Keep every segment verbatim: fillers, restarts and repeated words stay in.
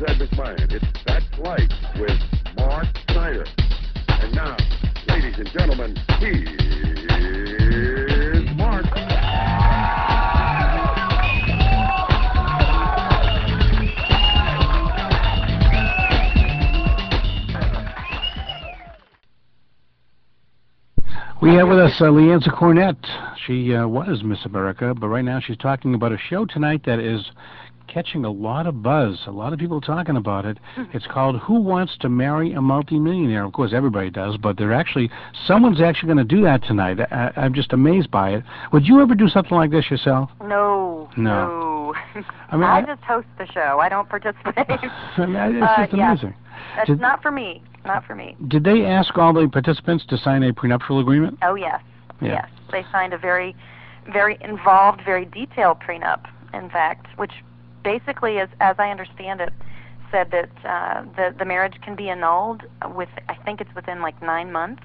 Ed McMahon. It's That's Life with Mark Snyder. And now, ladies and gentlemen, here's Mark. We have with us uh, Leanza Cornett. She uh, was Miss America, but right now she's talking about a show tonight that is catching a lot of buzz. A lot of people talking about it. It's called Who Wants to Marry a Multimillionaire? Of course, everybody does, but they're actually, someone's actually going to do that tonight. I, I'm just amazed by it. Would you ever do something like this yourself? No. No. no. I mean, I, I just host the show. I don't participate. I mean, it's uh, just yeah. amazing. That's Did, not for me. Not for me. Did they ask all the participants to sign a prenuptial agreement? Oh, yes. Yeah. Yes. They signed a very, very involved, very detailed prenup, in fact, which basically, as, as I understand it, said that uh, the, the marriage can be annulled with, I think it's within like nine months,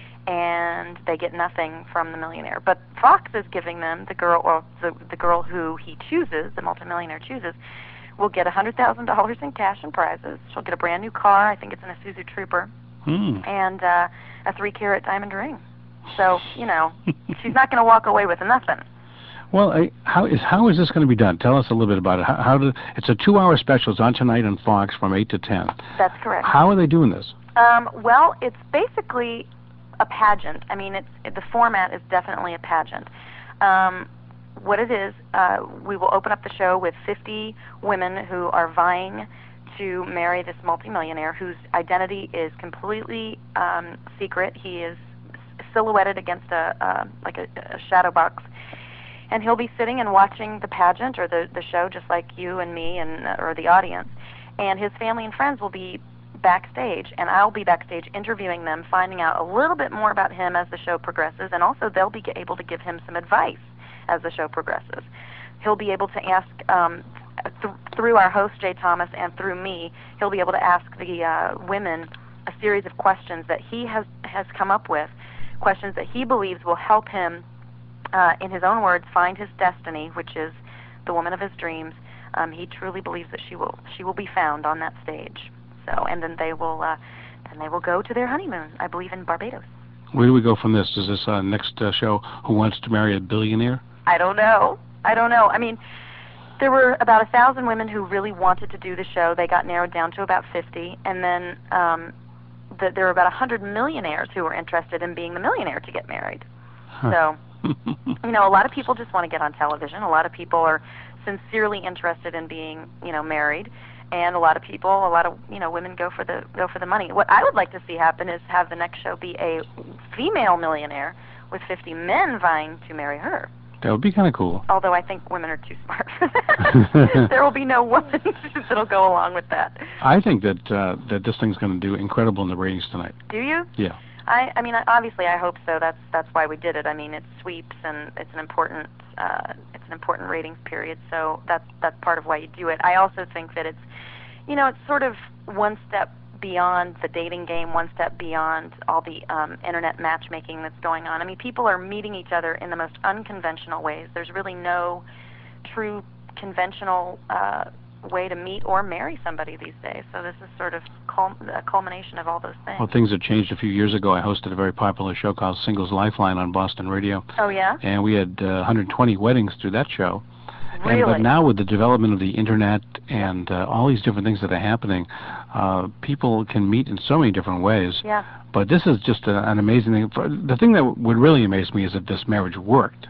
and they get nothing from the millionaire. But Fox is giving them, the girl, or the, the girl who he chooses, the multimillionaire chooses, will get one hundred thousand dollars in cash and prizes. She'll get a brand new car, I think it's an Isuzu Trooper, Hmm. and uh, a three-carat diamond ring. So, you know, she's not going to walk away with nothing. Well, I, how is how is this going to be done? Tell us a little bit about it. How, how do, it's a two-hour special. It's on tonight on Fox from eight to ten. That's correct. How are they doing this? Um, well, it's basically a pageant. I mean, it's it, the format is definitely a pageant. Um, what it is, uh, we will open up the show with fifty women who are vying to marry this multimillionaire whose identity is completely um, secret. He is silhouetted against a uh, like a, a shadow box, and he'll be sitting and watching the pageant or the the show just like you and me and uh, or the audience. And his family and friends will be backstage, and I'll be backstage interviewing them, finding out a little bit more about him as the show progresses, and also they'll be able to give him some advice as the show progresses. He'll be able to ask, um, th- through our host, Jay Thomas, and through me, he'll be able to ask the uh, women a series of questions that he has, has come up with, questions that he believes will help him, uh, in his own words, find his destiny, which is the woman of his dreams. Um, he truly believes that she will she will be found on that stage. So, and then they will uh, then they will go to their honeymoon, I believe, in Barbados. Where do we go from this? Is this uh, next uh, show Who Wants to Marry a Billionaire? I don't know. I don't know. I mean, there were about a thousand women who really wanted to do the show. They got narrowed down to about fifty, and then um, the, there were about a hundred millionaires who were interested in being the millionaire to get married. Huh. So, you know, a lot of people just want to get on television. A lot of people are sincerely interested in being, you know, married, and a lot of people, a lot of, you know, women go for the go for the money. What I would like to see happen is have the next show be a female millionaire with fifty men vying to marry her. That would be kind of cool. Although I think women are too smart for that. There will be no woman that'll go along with that. I think that uh, that this thing's going to do incredible in the ratings tonight. Do you? Yeah. I, I mean, obviously, I hope so. That's that's why we did it. I mean, it sweeps, and it's an important uh, it's an important ratings period. So that's that's part of why you do it. I also think that it's, you know, it's sort of one step beyond the dating game, one step beyond all the um, internet matchmaking that's going on. I mean, people are meeting each other in the most unconventional ways. There's really no true conventional uh, way to meet or marry somebody these days. So this is sort of cul- a culmination of all those things. Well, things have changed. A few years ago, I hosted a very popular show called Singles Lifeline on Boston Radio. Oh, yeah? And we had uh, one hundred twenty weddings through that show. Really? And, but now with the development of the internet and uh, all these different things that are happening, uh, people can meet in so many different ways. Yeah. But this is just a, an amazing thing. For, the thing that would really amaze me is if this marriage worked.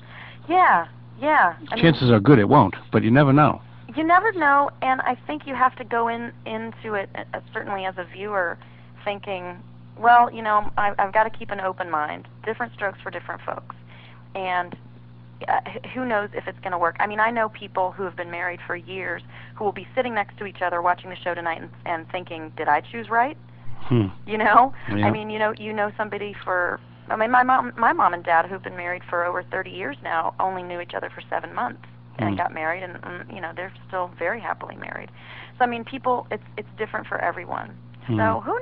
Yeah, yeah. I Chances mean, are good it won't, but you never know. you never know, and I think you have to go in into it, uh, certainly as a viewer, thinking, well, you know, I, I've got to keep an open mind. Different strokes for different folks. And Uh, who knows if it's going to work. I mean, I know people who have been married for years who will be sitting next to each other watching the show tonight and, and thinking, did I choose right? Hmm. You know? Yeah. I mean, you know, you know somebody for, I mean, my mom, my mom and dad who've been married for over thirty years now only knew each other for seven months and Hmm. got married, and, and, you know, they're still very happily married. So, I mean, people, it's it's different for everyone. Hmm. So, who knows?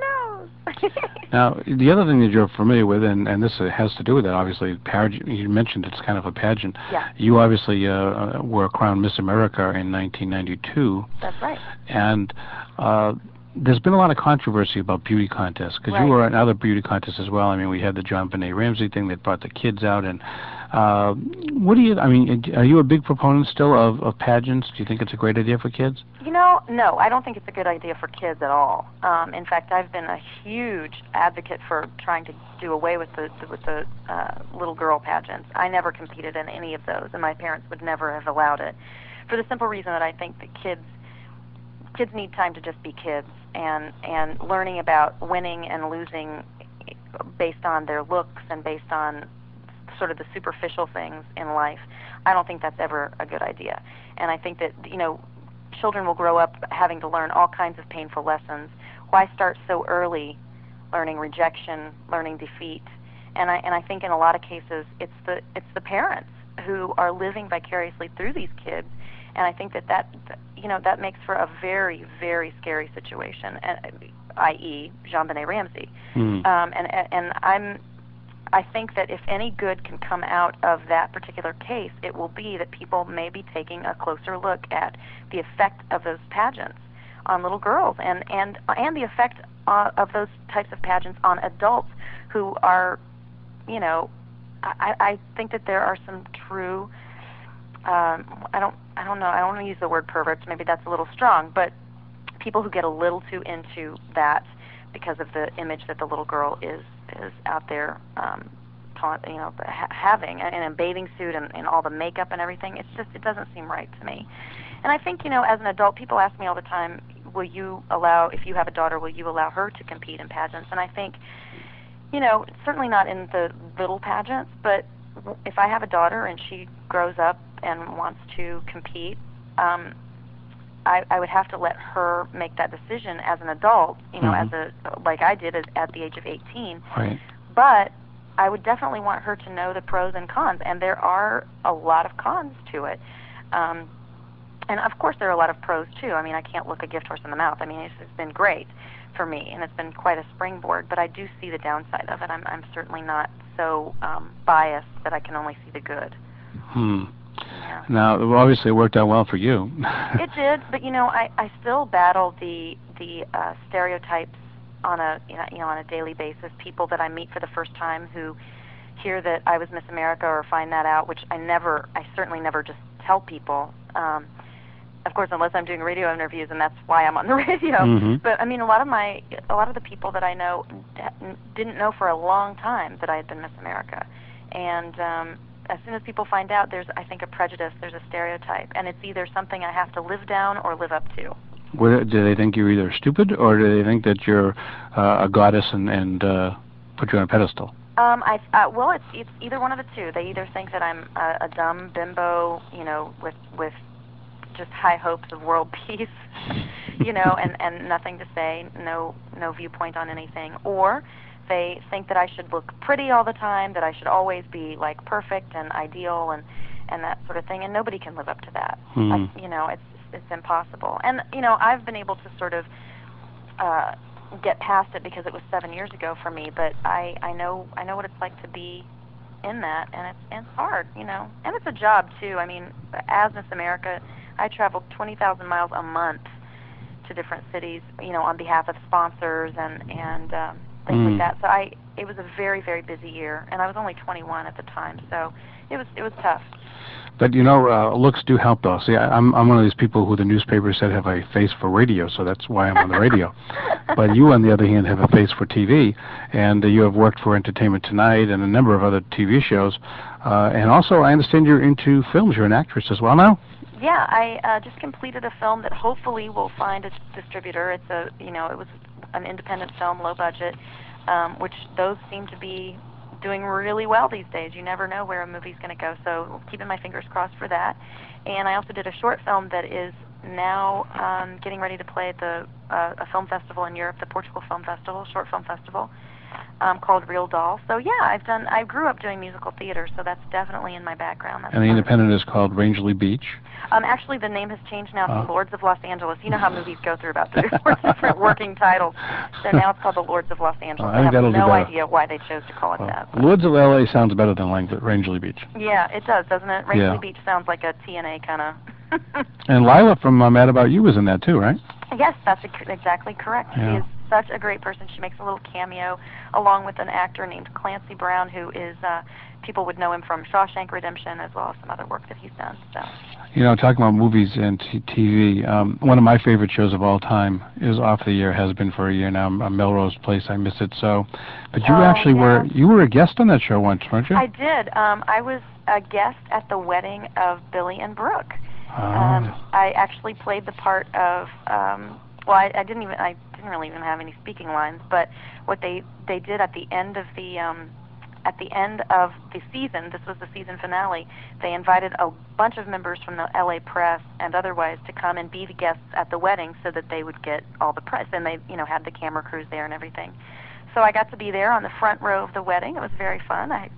knows? Now, the other thing that you're familiar with, and, and this has to do with that, obviously, pageant, you mentioned it's kind of a pageant. Yeah. You obviously uh, were crowned Miss America in nineteen ninety-two. That's right. And uh, there's been a lot of controversy about beauty contests, because Right. you were in other beauty contests as well. I mean, we had the John Benet Ramsey thing that brought the kids out. And uh, what do you, I mean, are you a big proponent still of, of pageants? Do you think it's a great idea for kids? You know, no, I don't think it's a good idea for kids at all. Um, in fact, I've been a huge advocate for trying to do away with the, the with the uh, little girl pageants. I never competed in any of those, and my parents would never have allowed it, for the simple reason that I think that kids kids need time to just be kids, and and learning about winning and losing based on their looks and based on sort of the superficial things in life. I don't think that's ever a good idea. And I think that, you know, children will grow up having to learn all kinds of painful lessons. Why start so early learning rejection, learning defeat? And I and I think in a lot of cases it's the it's the parents who are living vicariously through these kids. And I think that that you know that makes for a very, very scary situation, that is. Jean Benet Ramsey. Mm. Um, and and I'm I think that if any good can come out of that particular case, it will be that people may be taking a closer look at the effect of those pageants on little girls, and and and the effect uh, of those types of pageants on adults who are, you know, I, I think that there are some true. Um, I don't. I don't know. I don't want to use the word perverts. Maybe that's a little strong, but people who get a little too into that because of the image that the little girl is is out there, um, taunt, you know, ha- having in a bathing suit and, and all the makeup and everything. It's just it doesn't seem right to me. And I think, you know, as an adult, people ask me all the time, will you allow, if you have a daughter, will you allow her to compete in pageants? And I think, you know, certainly not in the little pageants, but if I have a daughter and she grows up and wants to compete, um, I, I would have to let her make that decision as an adult, you know, mm-hmm. as a like I did at, at the age of eighteen. Right. But I would definitely want her to know the pros and cons, and there are a lot of cons to it. Um, and of course, there are a lot of pros too. I mean, I can't look a gift horse in the mouth. I mean, it's, it's been great for me, and it's been quite a springboard. But I do see the downside of it. I'm, I'm certainly not so um, biased that I can only see the good. Hmm. Yeah. Now, obviously, it worked out well for you. It did, but you know, I, I still battle the the uh, stereotypes on a you know, you know on a daily basis. People that I meet for the first time who hear that I was Miss America or find that out, which I never, I certainly never just tell people. Um, of course, unless I'm doing radio interviews, and that's why I'm on the radio. Mm-hmm. But I mean, a lot of my, a lot of the people that I know didn't know for a long time that I had been Miss America, and um, as soon as people find out, there's, I think, a prejudice, there's a stereotype, and it's either something I have to live down or live up to. What, do they think you're either stupid, or do they think that you're uh, a goddess and, and uh, put you on a pedestal? Um, I uh, well, it's it's either one of the two. They either think that I'm a, a dumb bimbo, you know, with with just high hopes of world peace, you know, and, and nothing to say, no no viewpoint on anything, or they think that I should look pretty all the time, that I should always be like perfect and ideal and, and that sort of thing, and nobody can live up to that. Hmm. I, you know, it's it's impossible. And you know, I've been able to sort of uh, get past it because it was seven years ago for me. But I, I know I know what it's like to be in that, and it's and it's hard, you know, and it's a job too. I mean, as Miss America, I traveled twenty thousand miles a month to different cities, you know, on behalf of sponsors and and um, things Mm. like that. So I, it was a very, very busy year, and I was only twenty-one at the time, so it was it was tough. But you know, uh, looks do help, though. See, I, I'm I'm one of these people who the newspaper said have a face for radio, so that's why I'm on the radio. But you, on the other hand, have a face for T V, and uh, you have worked for Entertainment Tonight and a number of other T V shows. Uh, and also, I understand you're into films. You're an actress as well now. Yeah, I uh, just completed a film that hopefully will find a distributor. It's a, you know, it was an independent film, low budget, um, which those seem to be doing really well these days. You never know where a movie's going to go, so keeping my fingers crossed for that. And I also did a short film that is now um, getting ready to play at the uh, a film festival in Europe, the Portugal Film Festival, Short Film Festival. um, called Real Doll. So yeah, I've done. I grew up doing musical theater, so that's definitely in my background. That's And the part of it. Independent is called Rangeley Beach. Um, actually, the name has changed now to Oh. Lords of Los Angeles. You know how movies go through about three or four different working titles. So now it's called the Lords of Los Angeles. Oh, I I think have that'll do no better. idea why they chose to call it Well, that. Lords of L A sounds better than Lang- Rangeley Beach. Yeah, it does, doesn't it? Rangeley Yeah. Beach sounds like a T N A kind of. And Lila from uh, Mad About You was in that too, right? Yes, that's ex- exactly correct. Yeah. She is such a great person. She makes a little cameo along with an actor named Clancy Brown, who is, uh, people would know him from Shawshank Redemption as well as some other work that he's done. So. You know, talking about movies and t- TV, um, one of my favorite shows of all time is Off the Air, has been for a year now, uh, Melrose Place. I miss it so. But you Oh, actually were yeah. you were a guest on that show once, weren't you? I did. Um, I was a guest at the wedding of Billy and Brooke. Oh. Um, I actually played the part of. Um, well, I, I didn't even. I didn't really even have any speaking lines. But what they they did at the end of the um, at the end of the season, this was the season finale. They invited a bunch of members from the L A press and otherwise to come and be the guests at the wedding, so that they would get all the press. And they, you know, had the camera crews there and everything. So I got to be there on the front row of the wedding. It was very fun. I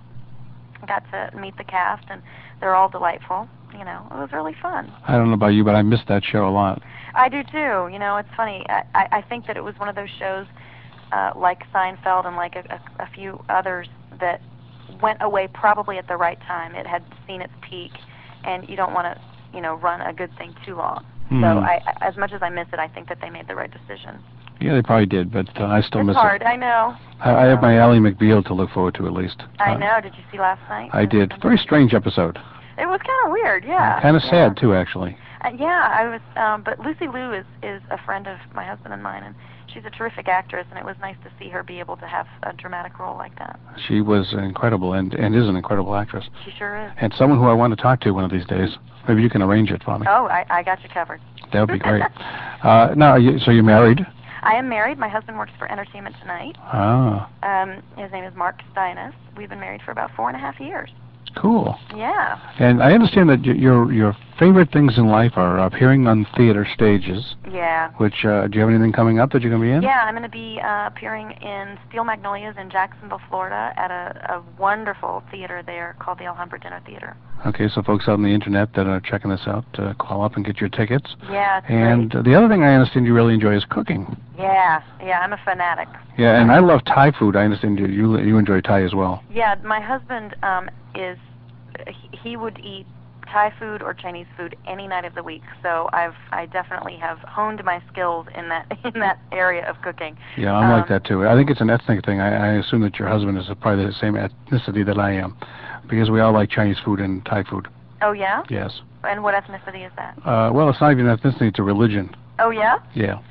got to meet the cast, and they're all delightful. You know, it was really fun. I don't know about you, but I missed that show a lot. I do too. You know, it's funny. I, I, I think that it was one of those shows, uh, like Seinfeld and like a, a, a few others, that went away probably at the right time. It had seen its peak, and you don't want to, you know, run a good thing too long. Hmm. So, I, I, as much as I miss it, I think that they made the right decision. Yeah, they probably did, but uh, I still It's miss hard. it. I know. I, I have my Ally McBeal to look forward to at least. I Uh, know. Did you see last night? I did. Very strange episode. It was kind of weird. Yeah. Kind of yeah. sad too, actually. Uh, yeah, I was. Um, but Lucy Liu is is a friend of my husband and mine, and she's a terrific actress, and it was nice to see her be able to have a dramatic role like that. She was incredible and and is an incredible actress. She sure is. And someone who I want to talk to one of these days. Maybe you can arrange it for me. Oh, I, I got you covered. That would be great. uh, now, you, so you're married? I am married. My husband works for Entertainment Tonight. Ah, Um, his name is Mark Steinis. We've been married for about four and a half years. cool. Yeah. And I understand that y- your your favorite things in life are appearing on theater stages. Yeah. Which uh, do you have anything coming up that you're going to be in? Yeah, I'm going to be uh, appearing in Steel Magnolias in Jacksonville, Florida, at a, a wonderful theater there called the Alhambra Dinner Theater. Okay, so folks out on the internet that are checking this out, uh, call up and get your tickets. Yeah, it's And great. uh, the other thing I understand you really enjoy is cooking. Yeah, yeah, I'm a fanatic. Yeah, and I love Thai food. I understand you you, you enjoy Thai as well. Yeah, my husband um, is, he, he would eat Thai food or Chinese food any night of the week. So I've I definitely have honed my skills in that in that area of cooking. Yeah, I'm like Um, that too. I think it's an ethnic thing. I, I assume that your husband is probably the same ethnicity that I am, because we all like Chinese food and Thai food. Oh yeah? Yes. And what ethnicity is that? Uh, well, it's not even ethnicity; it's a religion. Oh yeah? Yeah.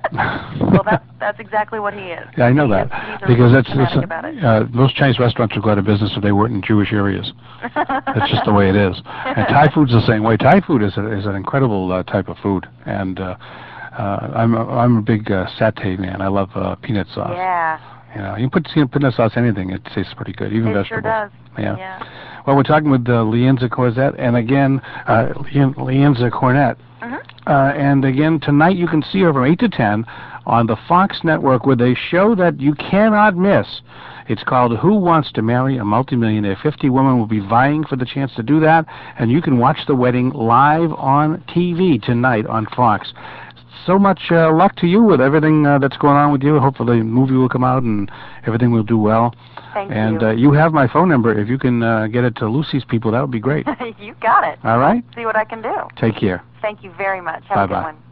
Well, that's that's exactly what he is. Yeah, I know He that is- he's a because real that's, that's fanatic about it. uh, most Chinese restaurants would go out of business if they weren't in Jewish areas. That's just the way it is. And Thai food's the same way. Thai food is a, is an incredible uh, type of food, and uh, uh, I'm a, I'm a big uh, satay man. I love uh, peanut sauce. Yeah. You know, you put you know, peanut sauce anything, it tastes pretty good, even It vegetables. sure does. Yeah. Yeah. Well, we're talking with uh, Leanza Corzette, and again, uh, Lean- Leanza Cornett. Mhm. Uh, and again, tonight you can see her from eight to ten on the Fox Network with a show that you cannot miss. It's called Who Wants to Marry a Multimillionaire? fifty women will be vying for the chance to do that, and you can watch the wedding live on T V tonight on Fox. So much uh, luck to you with everything uh, that's going on with you. Hopefully the movie will come out and everything will do well. Thank And you. uh, you have my phone number. If you can uh, get it to Lucy's people, that would be great. You got it. All right? See what I can do. Take care. Thank you very much. Have a Bye-bye. good one.